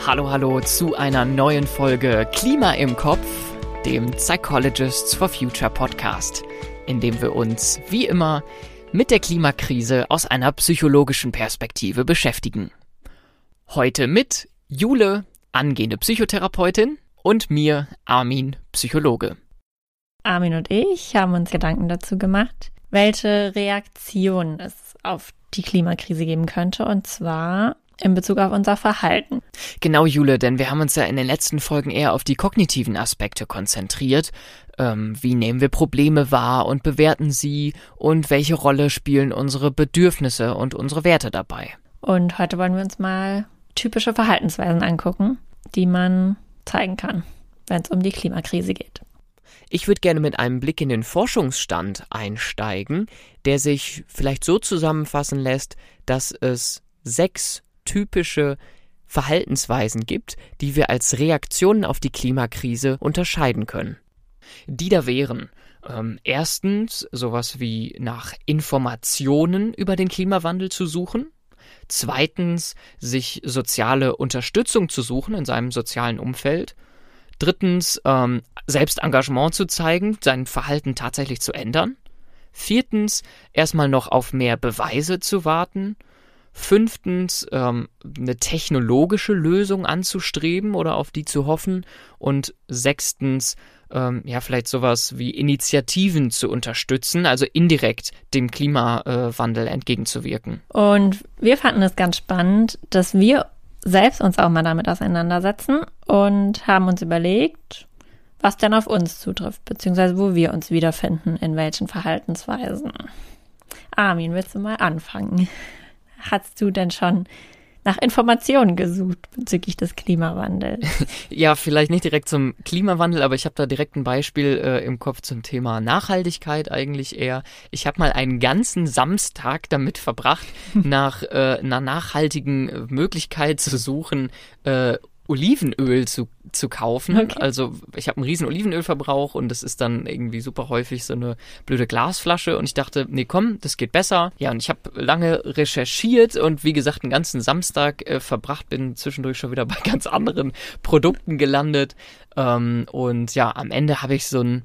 Hallo zu einer neuen Folge Klima im Kopf, dem Psychologists for Future Podcast, in dem wir uns, wie immer, mit der Klimakrise aus einer psychologischen Perspektive beschäftigen. Heute mit Jule, angehende Psychotherapeutin, und mir, Armin, Psychologe. Armin und ich haben uns Gedanken dazu gemacht, welche Reaktionen es auf die Klimakrise geben könnte, und zwar in Bezug auf unser Verhalten. Genau, Jule, denn wir haben uns ja in den letzten Folgen eher auf die kognitiven Aspekte konzentriert. Wie nehmen wir Probleme wahr und bewerten sie und welche Rolle spielen unsere Bedürfnisse und unsere Werte dabei? Und heute wollen wir uns mal typische Verhaltensweisen angucken, die man zeigen kann, wenn es um die Klimakrise geht. Ich würde gerne mit einem Blick in den Forschungsstand einsteigen, der sich vielleicht so zusammenfassen lässt, dass es 6 typische Verhaltensweisen gibt, die wir als Reaktionen auf die Klimakrise unterscheiden können. Die da wären erstens sowas wie nach Informationen über den Klimawandel zu suchen, zweitens sich soziale Unterstützung zu suchen in seinem sozialen Umfeld, drittens Selbstengagement zu zeigen, sein Verhalten tatsächlich zu ändern, viertens erstmal noch auf mehr Beweise zu warten, fünftens eine technologische Lösung anzustreben oder auf die zu hoffen und sechstens vielleicht sowas wie Initiativen zu unterstützen, also indirekt dem Klimawandel entgegenzuwirken. Und wir fanden es ganz spannend, dass wir selbst uns auch mal damit auseinandersetzen und haben uns überlegt, was denn auf uns zutrifft, beziehungsweise wo wir uns wiederfinden, in welchen Verhaltensweisen. Armin, willst du mal anfangen? Hast du denn schon nach Informationen gesucht bezüglich des Klimawandels? Ja, vielleicht nicht direkt zum Klimawandel, aber ich habe da direkt ein Beispiel im Kopf zum Thema Nachhaltigkeit eigentlich eher. Ich habe mal einen ganzen Samstag damit verbracht, nach einer nachhaltigen Möglichkeit zu suchen, Olivenöl zu kaufen. Okay. Also ich habe einen riesen Olivenölverbrauch und das ist dann irgendwie super häufig so eine blöde Glasflasche und ich dachte, nee komm, das geht besser. Ja, und ich habe lange recherchiert und wie gesagt einen ganzen Samstag verbracht, bin zwischendurch schon wieder bei ganz anderen Produkten gelandet und ja, am Ende habe ich so ein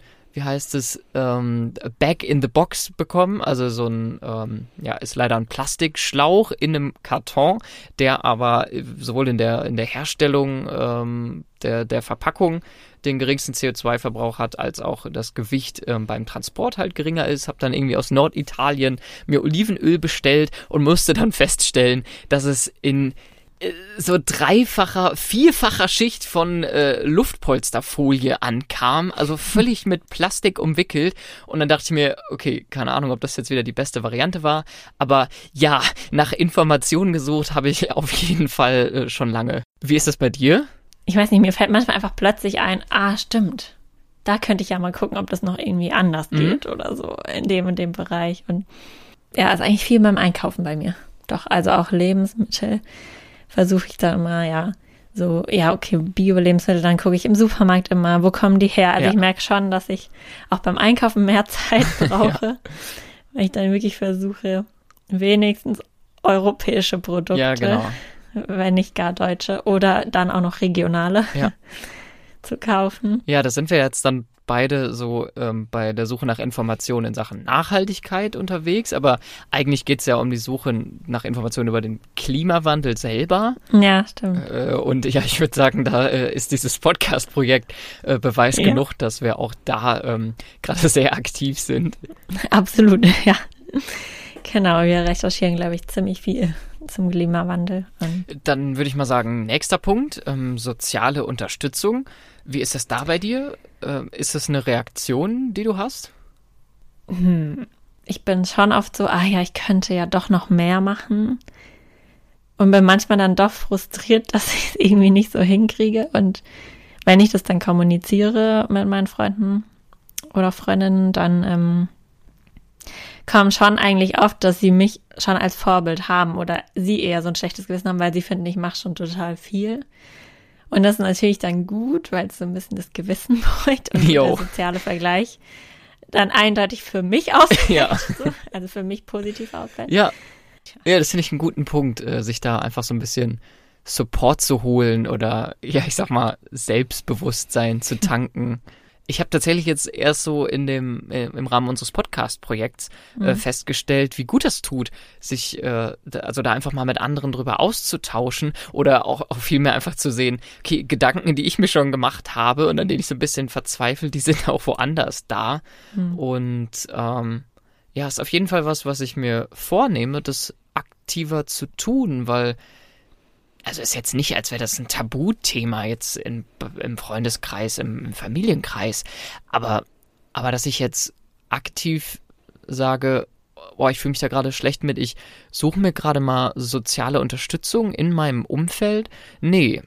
Back in the Box bekommen, also so ein, ist leider ein Plastikschlauch in einem Karton, der aber sowohl in der Herstellung der Verpackung den geringsten CO2-Verbrauch hat, als auch das Gewicht beim Transport halt geringer ist. Habe dann irgendwie aus Norditalien mir Olivenöl bestellt und musste dann feststellen, dass es in so 3-facher, 4-facher Schicht von Luftpolsterfolie ankam, also völlig mit Plastik umwickelt. Und dann dachte ich mir, okay, keine Ahnung, ob das jetzt wieder die beste Variante war, aber ja, nach Informationen gesucht habe ich auf jeden Fall schon lange. Wie ist das bei dir? Ich weiß nicht, mir fällt manchmal einfach plötzlich ein, stimmt, da könnte ich ja mal gucken, ob das noch irgendwie anders geht oder so in dem und dem Bereich. Und ja, ist eigentlich viel beim Einkaufen bei mir. Doch, also auch Lebensmittel versuche ich dann immer, Bio-Lebensmittel, dann gucke ich im Supermarkt immer, wo kommen die her? Also ich merke schon, dass ich auch beim Einkaufen mehr Zeit brauche, weil ich dann wirklich versuche, wenigstens europäische Produkte, wenn nicht gar deutsche, oder dann auch noch regionale zu kaufen. Ja, da sind wir jetzt dann beide so bei der Suche nach Informationen in Sachen Nachhaltigkeit unterwegs, aber eigentlich geht es ja um die Suche nach Informationen über den Klimawandel selber. Ja, stimmt. Und ja, ich würde sagen, da ist dieses Podcast-Projekt Beweis genug, dass wir auch da gerade sehr aktiv sind. Absolut, ja. Genau, wir recherchieren, glaube ich, ziemlich viel zum Klimawandel. Dann würde ich mal sagen, nächster Punkt, soziale Unterstützung. Wie ist das da bei dir? Ist das eine Reaktion, die du hast? Ich bin schon oft so, ich könnte ja doch noch mehr machen. Und bin manchmal dann doch frustriert, dass ich es irgendwie nicht so hinkriege. Und wenn ich das dann kommuniziere mit meinen Freunden oder Freundinnen, dann kommen schon eigentlich oft, dass sie mich schon als Vorbild haben oder sie eher so ein schlechtes Gewissen haben, weil sie finden, ich mache schon total viel. Und das ist natürlich dann gut, weil es so ein bisschen das Gewissen beruhigt und der soziale Vergleich dann eindeutig für mich ausfällt. Also für mich positiv ausfällt. Ja, das finde ich einen guten Punkt, sich da einfach so ein bisschen Support zu holen oder, ja, ich sag mal, Selbstbewusstsein zu tanken. Ich habe tatsächlich jetzt erst so im Rahmen unseres Podcast-Projekts festgestellt, wie gut das tut, sich also da einfach mal mit anderen drüber auszutauschen oder auch vielmehr einfach zu sehen, okay, Gedanken, die ich mir schon gemacht habe und an denen ich so ein bisschen verzweifle, die sind auch woanders da. Und ja, ist auf jeden Fall was ich mir vornehme, das aktiver zu tun, weil also ist jetzt nicht, als wäre das ein Tabuthema jetzt im Freundeskreis, im Familienkreis, aber dass ich jetzt aktiv sage, oh, ich fühle mich da gerade schlecht mit, ich suche mir gerade mal soziale Unterstützung in meinem Umfeld. Nee.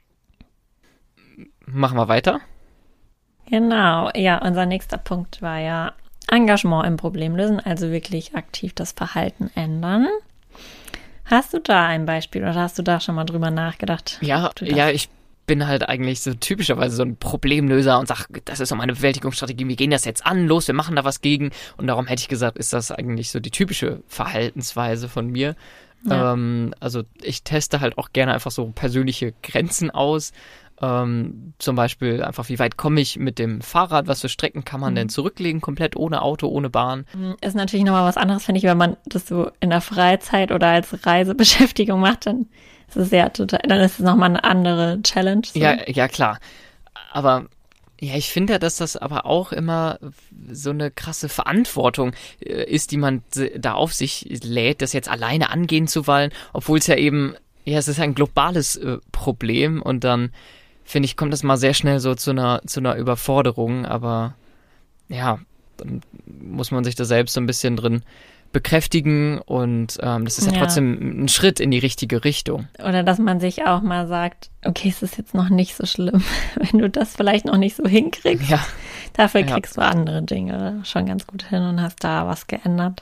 Machen wir weiter? Genau, ja, unser nächster Punkt war ja Engagement im Problem lösen, also wirklich aktiv das Verhalten ändern. Hast du da ein Beispiel oder hast du da schon mal drüber nachgedacht? Ja, ich bin halt eigentlich so typischerweise so ein Problemlöser und sage, das ist so meine Bewältigungsstrategie, wir gehen das jetzt an, los, wir machen da was gegen. Und darum hätte ich gesagt, ist das eigentlich so die typische Verhaltensweise von mir. Ja. Also ich teste halt auch gerne einfach so persönliche Grenzen aus. Zum Beispiel einfach, wie weit komme ich mit dem Fahrrad, was für Strecken kann man denn zurücklegen, komplett ohne Auto, ohne Bahn. Ist natürlich nochmal was anderes, finde ich, wenn man das so in der Freizeit oder als Reisebeschäftigung macht, dann ist es dann ist es nochmal eine andere Challenge. So. Ja, klar. Aber ja, ich finde, dass das aber auch immer so eine krasse Verantwortung ist, die man da auf sich lädt, das jetzt alleine angehen zu wollen, obwohl es ja eben, ja, es ist ein globales Problem und dann finde ich, kommt das mal sehr schnell so zu einer Überforderung, aber ja, dann muss man sich da selbst so ein bisschen drin bekräftigen und das ist ja trotzdem ein Schritt in die richtige Richtung. Oder dass man sich auch mal sagt, okay, es ist jetzt noch nicht so schlimm, wenn du das vielleicht noch nicht so hinkriegst. Ja. Dafür kriegst du andere Dinge schon ganz gut hin und hast da was geändert.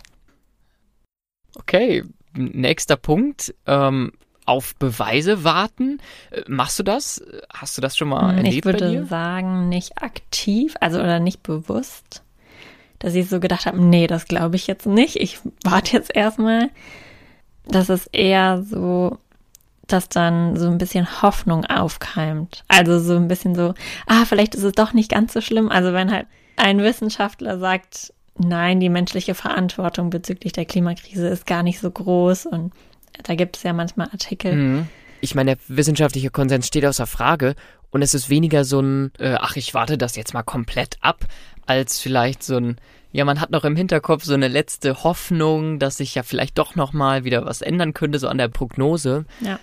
Okay, nächster Punkt, auf Beweise warten. Machst du das? Hast du das schon mal erlebt bei dir? Ich würde sagen, nicht aktiv, also oder nicht bewusst, dass ich so gedacht habe, nee, das glaube ich jetzt nicht. Ich warte jetzt erstmal. Das ist eher so, dass dann so ein bisschen Hoffnung aufkeimt. Also so ein bisschen so, vielleicht ist es doch nicht ganz so schlimm. Also wenn halt ein Wissenschaftler sagt, nein, die menschliche Verantwortung bezüglich der Klimakrise ist gar nicht so groß und da gibt es ja manchmal Artikel. Ich meine, der wissenschaftliche Konsens steht außer Frage und es ist weniger so ein, ich warte das jetzt mal komplett ab, als vielleicht so ein, ja, man hat noch im Hinterkopf so eine letzte Hoffnung, dass sich ja vielleicht doch noch mal wieder was ändern könnte, so an der Prognose.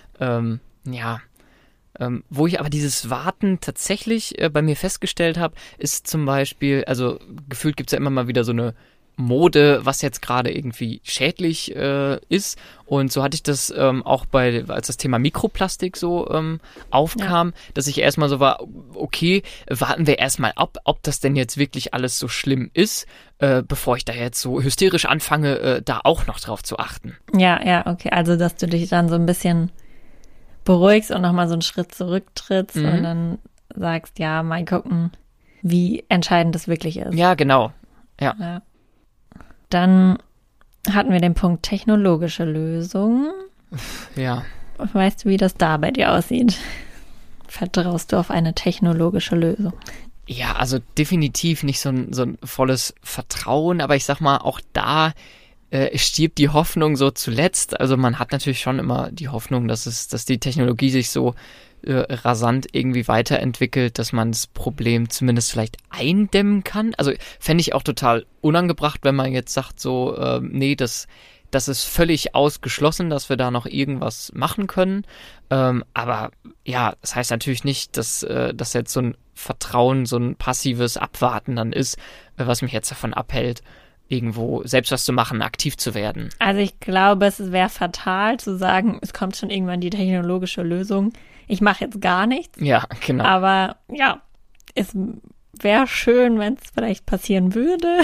Ja. Wo ich aber dieses Warten tatsächlich bei mir festgestellt habe, ist zum Beispiel, also gefühlt gibt es ja immer mal wieder so eine Mode, was jetzt gerade irgendwie schädlich ist. Und so hatte ich das auch als das Thema Mikroplastik so aufkam, dass ich erstmal so war, okay, warten wir erstmal ab, ob das denn jetzt wirklich alles so schlimm ist, bevor ich da jetzt so hysterisch anfange, da auch noch drauf zu achten. Ja, okay. Also, dass du dich dann so ein bisschen beruhigst und nochmal so einen Schritt zurücktrittst und dann sagst, ja, mal gucken, wie entscheidend das wirklich ist. Ja, genau. Ja. Dann hatten wir den Punkt technologische Lösungen. Ja. Weißt du, wie das da bei dir aussieht? Vertraust du auf eine technologische Lösung? Ja, also definitiv nicht so ein volles Vertrauen, aber ich sag mal, auch da stirbt die Hoffnung so zuletzt. Also man hat natürlich schon immer die Hoffnung, dass die Technologie sich so rasant irgendwie weiterentwickelt, dass man das Problem zumindest vielleicht eindämmen kann. Also fände ich auch total unangebracht, wenn man jetzt sagt so, nee, das ist völlig ausgeschlossen, dass wir da noch irgendwas machen können. Aber ja, das heißt natürlich nicht, dass jetzt so ein Vertrauen, so ein passives Abwarten dann ist, was mich jetzt davon abhält, irgendwo selbst was zu machen, aktiv zu werden. Also ich glaube, es wäre fatal zu sagen, es kommt schon irgendwann die technologische Lösung. Ich mache jetzt gar nichts. Ja, genau. Aber ja, es wäre schön, wenn es vielleicht passieren würde.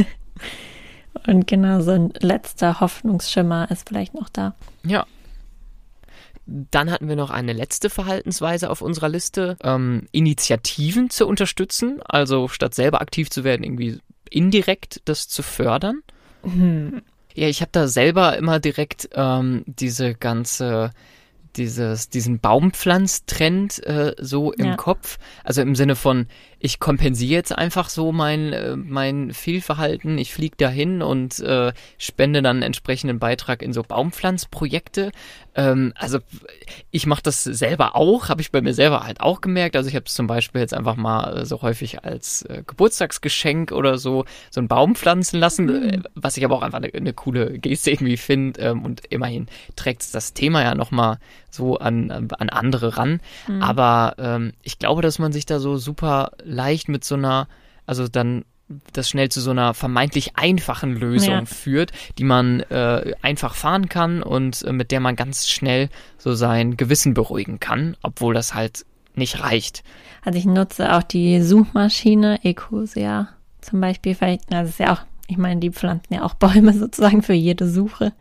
Und genau, so ein letzter Hoffnungsschimmer ist vielleicht noch da. Ja. Dann hatten wir noch eine letzte Verhaltensweise auf unserer Liste, Initiativen zu unterstützen, also statt selber aktiv zu werden, irgendwie indirekt das zu fördern. Ja, ich habe da selber immer direkt diese ganze diesen Baumpflanztrend so im Kopf. Also im Sinne von, ich kompensiere jetzt einfach so mein Fehlverhalten, ich fliege dahin und spende dann einen entsprechenden Beitrag in so Baumpflanzprojekte. Also ich mache das selber auch, habe ich bei mir selber halt auch gemerkt. Also ich habe es zum Beispiel jetzt einfach mal so häufig als Geburtstagsgeschenk oder so einen Baum pflanzen lassen, was ich aber auch einfach eine coole Geste irgendwie finde. Und immerhin trägt es das Thema ja nochmal so an andere ran. Aber ich glaube, dass man sich da so super leicht mit so einer, also dann das schnell zu so einer vermeintlich einfachen Lösung führt, die man einfach fahren kann und mit der man ganz schnell so sein Gewissen beruhigen kann, obwohl das halt nicht reicht. Also ich nutze auch die Suchmaschine Ecosia zum Beispiel, das ist ja auch, ich meine, die pflanzen ja auch Bäume sozusagen für jede Suche.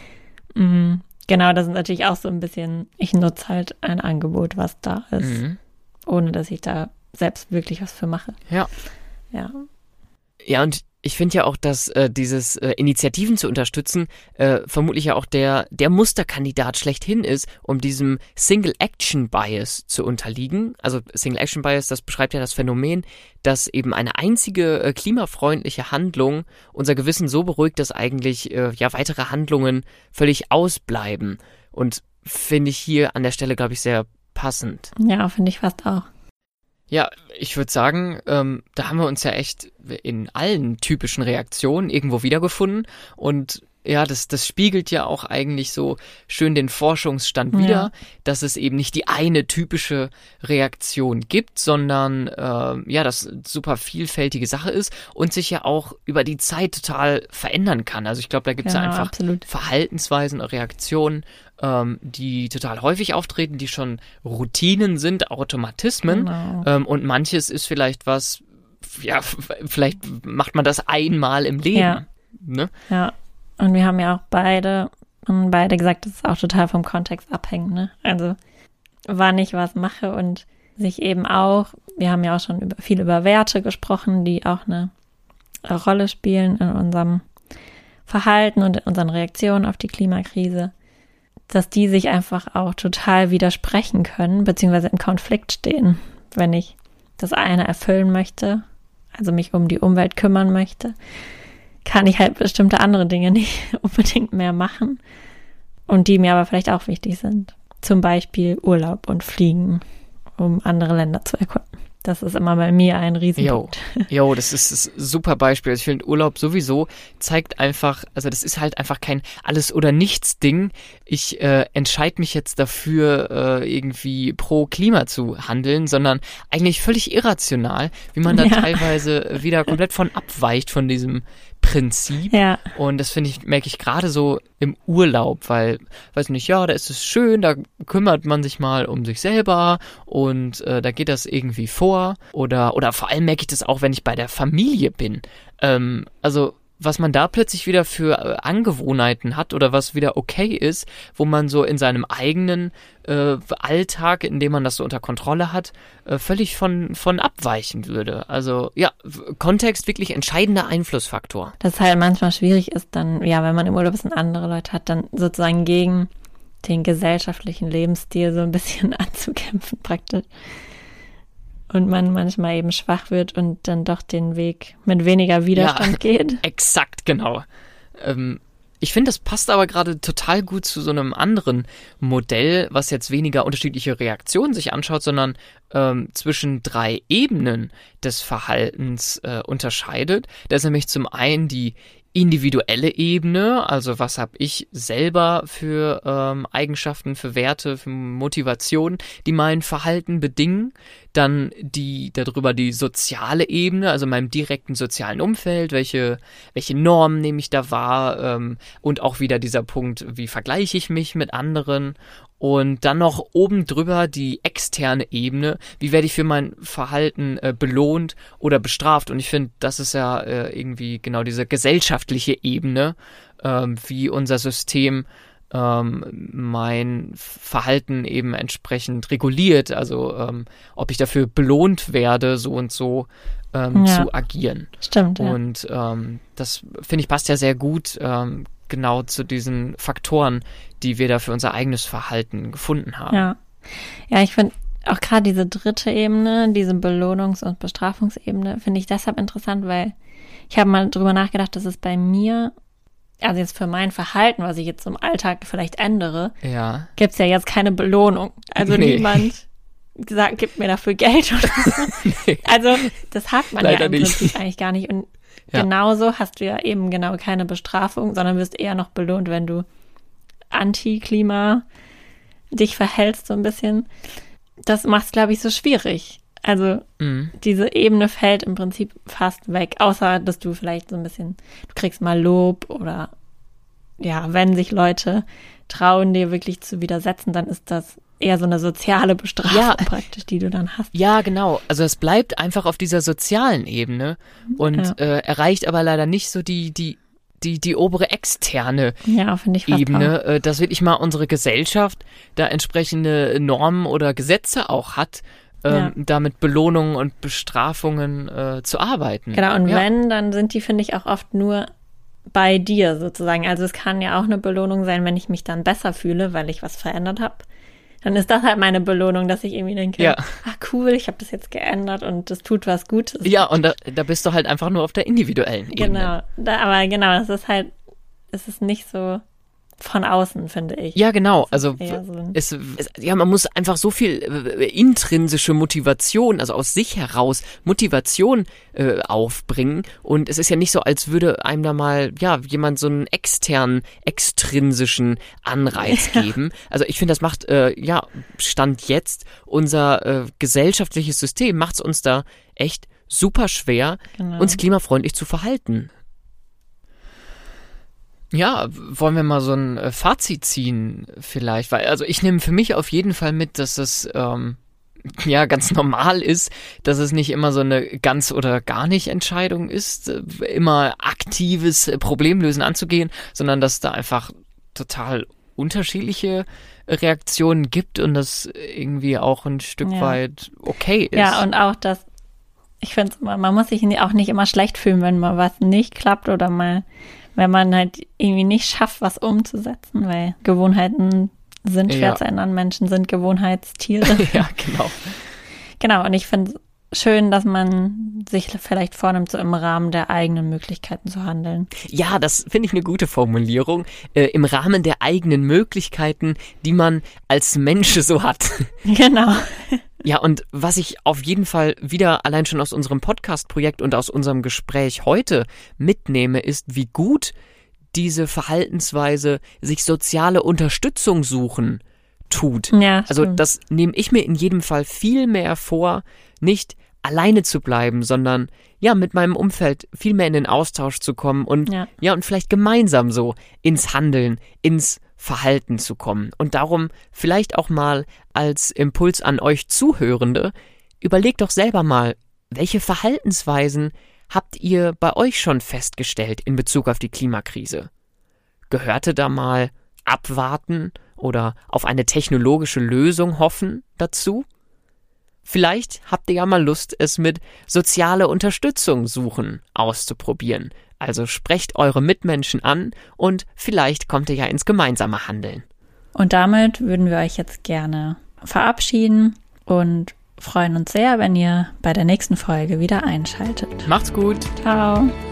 Genau, das ist natürlich auch so ein bisschen, ich nutze halt ein Angebot, was da ist, ohne dass ich da selbst wirklich was für mache. Ja. Ja, und ich finde ja auch, dass dieses Initiativen zu unterstützen vermutlich ja auch der Musterkandidat schlechthin ist, um diesem Single-Action-Bias zu unterliegen. Also Single-Action-Bias, das beschreibt ja das Phänomen, dass eben eine einzige klimafreundliche Handlung unser Gewissen so beruhigt, dass eigentlich weitere Handlungen völlig ausbleiben. Und finde ich hier an der Stelle, glaube ich, sehr passend. Ja, finde ich fast auch. Ja, ich würde sagen, da haben wir uns ja echt in allen typischen Reaktionen irgendwo wiedergefunden und ja, das spiegelt ja auch eigentlich so schön den Forschungsstand wider, dass es eben nicht die eine typische Reaktion gibt, sondern das super vielfältige Sache ist und sich ja auch über die Zeit total verändern kann. Also ich glaube, da gibt es ja einfach absolut Verhaltensweisen, Reaktionen, die total häufig auftreten, die schon Routinen sind, Automatismen. Genau. Und manches ist vielleicht was, vielleicht macht man das einmal im Leben. Ja. Ne? Ja. Und wir haben ja auch beide gesagt, dass es auch total vom Kontext abhängt, ne? Also wann ich was mache und sich eben auch, wir haben ja auch schon viel über Werte gesprochen, die auch eine Rolle spielen in unserem Verhalten und in unseren Reaktionen auf die Klimakrise, dass die sich einfach auch total widersprechen können, beziehungsweise im Konflikt stehen. Wenn ich das eine erfüllen möchte, also mich um die Umwelt kümmern möchte, kann ich halt bestimmte andere Dinge nicht unbedingt mehr machen und die mir aber vielleicht auch wichtig sind. Zum Beispiel Urlaub und Fliegen, um andere Länder zu erkunden. Das ist immer bei mir ein Riesenpunkt. Jo, das ist ein super Beispiel. Also ich finde, Urlaub sowieso zeigt einfach, also das ist halt einfach kein Alles-oder-Nichts-Ding. Ich entscheide mich jetzt dafür, irgendwie pro Klima zu handeln, sondern eigentlich völlig irrational, wie man da teilweise wieder komplett von abweicht von diesem Prinzip. Ja. Und das merke ich gerade so im Urlaub, weil, weiß nicht, da ist es schön, da kümmert man sich mal um sich selber und da geht das irgendwie vor. Oder vor allem merke ich das auch, wenn ich bei der Familie bin. Also was man da plötzlich wieder für Angewohnheiten hat oder was wieder okay ist, wo man so in seinem eigenen Alltag, in dem man das so unter Kontrolle hat, völlig von abweichen würde. Also ja, Kontext wirklich entscheidender Einflussfaktor. Das halt manchmal schwierig ist dann, wenn man im Urlaub ist und andere Leute hat, dann sozusagen gegen den gesellschaftlichen Lebensstil so ein bisschen anzukämpfen praktisch. Und man manchmal eben schwach wird und dann doch den Weg mit weniger Widerstand geht. Exakt, genau. Ich finde, das passt aber gerade total gut zu so einem anderen Modell, was jetzt weniger unterschiedliche Reaktionen sich anschaut, sondern zwischen 3 Ebenen des Verhaltens unterscheidet. Da ist nämlich zum einen die individuelle Ebene, also was habe ich selber für Eigenschaften, für Werte, für Motivationen, die mein Verhalten bedingen. Dann darüber die soziale Ebene, also meinem direkten sozialen Umfeld, welche Normen nehme ich da wahr und auch wieder dieser Punkt, wie vergleiche ich mich mit anderen. Und dann noch oben drüber die externe Ebene, wie werde ich für mein Verhalten belohnt oder bestraft. Und ich finde, das ist ja irgendwie genau diese gesellschaftliche Ebene, wie unser System mein Verhalten eben entsprechend reguliert. Also ob ich dafür belohnt werde, so und so zu agieren. Stimmt, ja. Und das, finde ich, passt ja sehr gut genau zu diesen Faktoren, die wir da für unser eigenes Verhalten gefunden haben. Ja, ich finde auch gerade diese dritte Ebene, diese Belohnungs- und Bestrafungsebene, finde ich deshalb interessant, weil ich habe mal drüber nachgedacht, dass es bei mir, also jetzt für mein Verhalten, was ich jetzt im Alltag vielleicht ändere, gibt es ja jetzt keine Belohnung. Also niemand sagt, gibt mir dafür Geld oder so. Also das hat man leider ja im Prinzip eigentlich gar nicht. Und genauso hast du ja eben genau keine Bestrafung, sondern wirst eher noch belohnt, wenn du anti-Klima dich verhältst so ein bisschen. Das macht es, glaube ich, so schwierig. Also diese Ebene fällt im Prinzip fast weg, außer dass du vielleicht so ein bisschen, du kriegst mal Lob oder ja, wenn sich Leute trauen, dir wirklich zu widersetzen, dann ist das eher so eine soziale Bestrafung praktisch, die du dann hast. Ja, genau. Also es bleibt einfach auf dieser sozialen Ebene und erreicht aber leider nicht so die obere externe Ebene, dass wirklich mal unsere Gesellschaft da entsprechende Normen oder Gesetze auch hat, da mit Belohnungen und Bestrafungen zu arbeiten. Genau, und wenn, dann sind die, finde ich, auch oft nur bei dir sozusagen. Also es kann ja auch eine Belohnung sein, wenn ich mich dann besser fühle, weil ich was verändert habe. Dann ist das halt meine Belohnung, dass ich irgendwie denke, cool, ich habe das jetzt geändert und das tut was Gutes. Ja, und da bist du halt einfach nur auf der individuellen Ebene. Genau, das ist halt, es ist nicht so von außen, finde ich. Ja, genau. Also man muss einfach so viel intrinsische Motivation, also aus sich heraus Motivation aufbringen. Und es ist ja nicht so, als würde einem da mal jemand so einen externen, extrinsischen Anreiz geben. Also ich finde, das macht Stand jetzt unser gesellschaftliches System, macht es uns da echt super schwer, uns klimafreundlich zu verhalten. Ja, wollen wir mal so ein Fazit ziehen vielleicht, weil also ich nehme für mich auf jeden Fall mit, dass es ganz normal ist, dass es nicht immer so eine ganz oder gar nicht Entscheidung ist, immer aktives Problemlösen anzugehen, sondern dass da einfach total unterschiedliche Reaktionen gibt und das irgendwie auch ein Stück weit okay ist. Ja, und auch das, ich finde es, man muss sich auch nicht immer schlecht fühlen, wenn mal was nicht klappt oder mal wenn man halt irgendwie nicht schafft, was umzusetzen, weil Gewohnheiten sind schwer zu ändern. Menschen sind Gewohnheitstiere. Ja, genau. Genau, und ich finde es schön, dass man sich vielleicht vornimmt, so im Rahmen der eigenen Möglichkeiten zu handeln. Ja, das finde ich eine gute Formulierung. Im Rahmen der eigenen Möglichkeiten, die man als Mensch so hat. Genau. Ja, und was ich auf jeden Fall wieder allein schon aus unserem Podcast-Projekt und aus unserem Gespräch heute mitnehme, ist, wie gut diese Verhaltensweise sich soziale Unterstützung suchen tut. Ja, also das nehme ich mir in jedem Fall viel mehr vor, nicht alleine zu bleiben, sondern mit meinem Umfeld viel mehr in den Austausch zu kommen und und vielleicht gemeinsam so ins Handeln, ins Verhalten zu kommen. Und darum vielleicht auch mal als Impuls an euch Zuhörende, überlegt doch selber mal, welche Verhaltensweisen habt ihr bei euch schon festgestellt in Bezug auf die Klimakrise? Gehörte da mal abwarten oder auf eine technologische Lösung hoffen dazu? Vielleicht habt ihr ja mal Lust, es mit soziale Unterstützung suchen auszuprobieren. Also sprecht eure Mitmenschen an und vielleicht kommt ihr ja ins gemeinsame Handeln. Und damit würden wir euch jetzt gerne verabschieden und freuen uns sehr, wenn ihr bei der nächsten Folge wieder einschaltet. Macht's gut. Ciao.